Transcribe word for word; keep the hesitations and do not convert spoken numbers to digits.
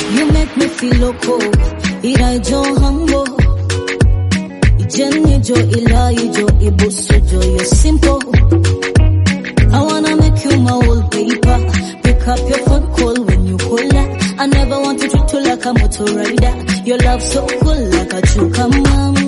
You make me feel loco. Ira jo humble. Jenny jo ilai jo ibusu jo. You're simple. I wanna make you my wallpaper. Pick up your phone call when you call her. I never want to treat you like a motor rider. Your love so cool like a chuka mama.